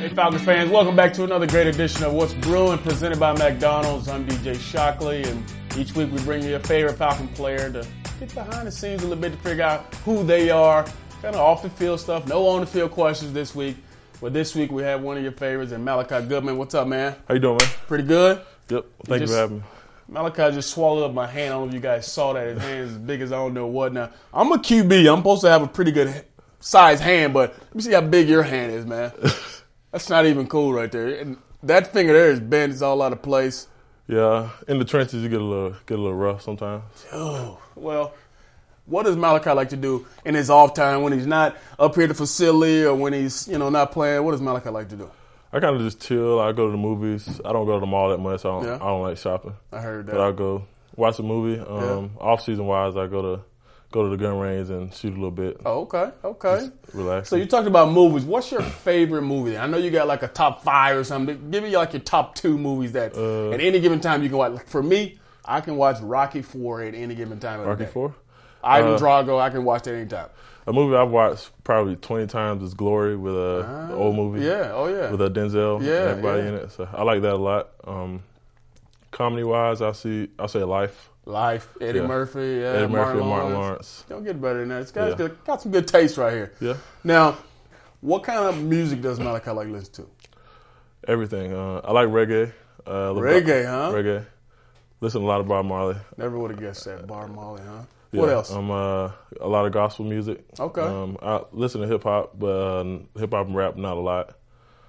Hey Falcons fans, welcome back to another great edition of What's Brewing, presented by McDonald's. I'm DJ Shockley, and each week we bring you a favorite Falcon player to get behind the scenes a little bit to figure out who they are, kind of off the field stuff, no on the field questions this week. But this week we have one of your favorites, and Malachi Goodman. What's up, man? How you doing, man? Pretty good? Yep. Thank you for having me. Malachi just swallowed up my hand. I don't know if you guys saw that. His hand's as big as I don't know what. Now, I'm a QB. I'm supposed to have a pretty good size hand, but let me see how big your hand is, man. That's not even cool right there. And that finger there is bent. It's all out of place. Yeah, in the trenches you get a little rough sometimes. Oh, well, what does Malachi like to do in his off time when he's not up here at the facility or when he's, not playing? What does Malachi like to do? I kind of just chill. I go to the movies. I don't go to the mall that much. I don't like shopping. I heard that. But I'll go watch a movie. Off season wise, I go to the gun range and shoot a little bit. Oh, okay. Just relax. So you talked about movies. What's your favorite movie? I know you got like a top 5 or something. Give me like your top 2 movies that at any given time you can watch. For me, I can watch Rocky IV at any given time of the day. Rocky IV? Ivan Drago, I can watch that anytime. A movie I've watched probably 20 times is Glory with the old movie. Yeah, oh yeah. With Denzel and everybody in it. So I like that a lot. Comedy wise, I'll say Life. Eddie Murphy, Eddie Murphy and Martin Lawrence. Don't get better than that. This guy's got some good taste right here. Yeah. Now, what kind of music does Malachi like to listen to? Everything. I like reggae. Reggae, huh? Reggae. Listen to a lot of Bob Marley. Never would have guessed that. Bob Marley, huh? Yeah. What else? A lot of gospel music. Okay. I listen to hip hop, but hip hop and rap not a lot.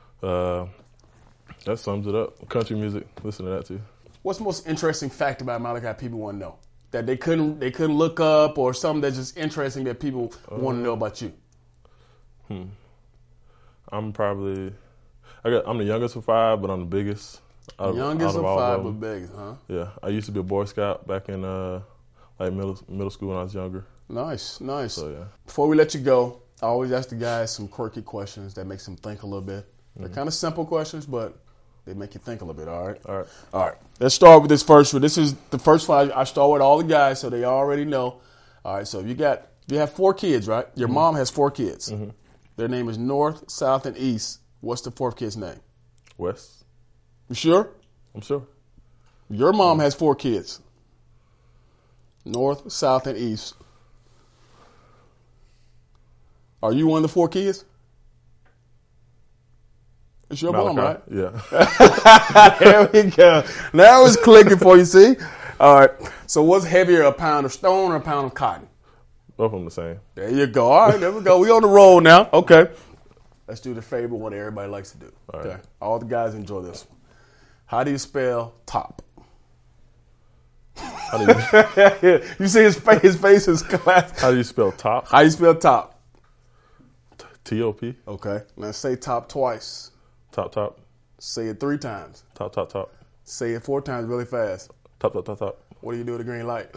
That sums it up. Country music, listen to that too. What's the most interesting fact about Malachi people want to know that they couldn't look up, or something that's just interesting that people want to know about you? I'm the youngest of 5, but I'm the biggest. Youngest of 5, but biggest, huh? Yeah, I used to be a Boy Scout back in middle school when I was younger. Nice. So yeah. Before we let you go, I always ask the guys some quirky questions that makes them think a little bit. They're kind of simple questions, but they make you think a little bit, all right? All right. Let's start with this first one. This is the first one I start with all the guys, so they already know. All right, so you have 4 kids, right? Your mom has 4 kids. Mm-hmm. Their name is North, South, and East. What's the 4th kid's name? West. You sure? I'm sure. Your mom has 4 kids. North, South, and East. Are you one of the 4 kids? It's your mom, right? Yeah. There we go. Now it's clicking for you, see? All right. So what's heavier, a pound of stone or a pound of cotton? Both of them the same. There you go. All right, there we go. We on the roll now. Okay. Let's do the favorite one everybody likes to do. All okay. Right. All the guys enjoy this one. How do you spell top? How do you, you see his face is class. How do you spell top? How do you spell top? T-O-P. Okay. Now say top twice. Top. Say it 3 times. Top. Say it 4 times really fast. Top. What do you do with a green light?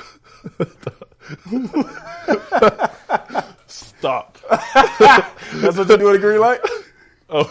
Stop. That's what you do with a green light? Oh.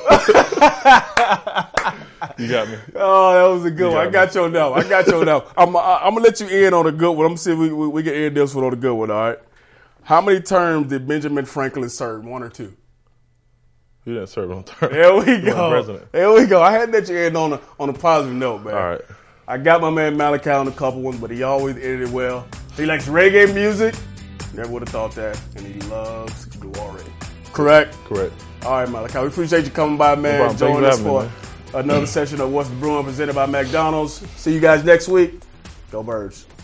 You got me. Oh, that was a good one. I got your now. I'm going to let you in on a good one. I'm going to see if we can end this one on a good one, all right? How many terms did Benjamin Franklin serve? 1 or 2? He didn't serve on term. There we go. President. There we go. I had to let you end on a positive note, man. All right. I got my man Malachi on a couple ones, but he always edited well. He likes reggae music. Never would have thought that. And he loves glory. Correct? Correct. All right, Malachi. We appreciate you coming by, man. No Joining us for another session of What's Brewing presented by McDonald's. See you guys next week. Go Birds.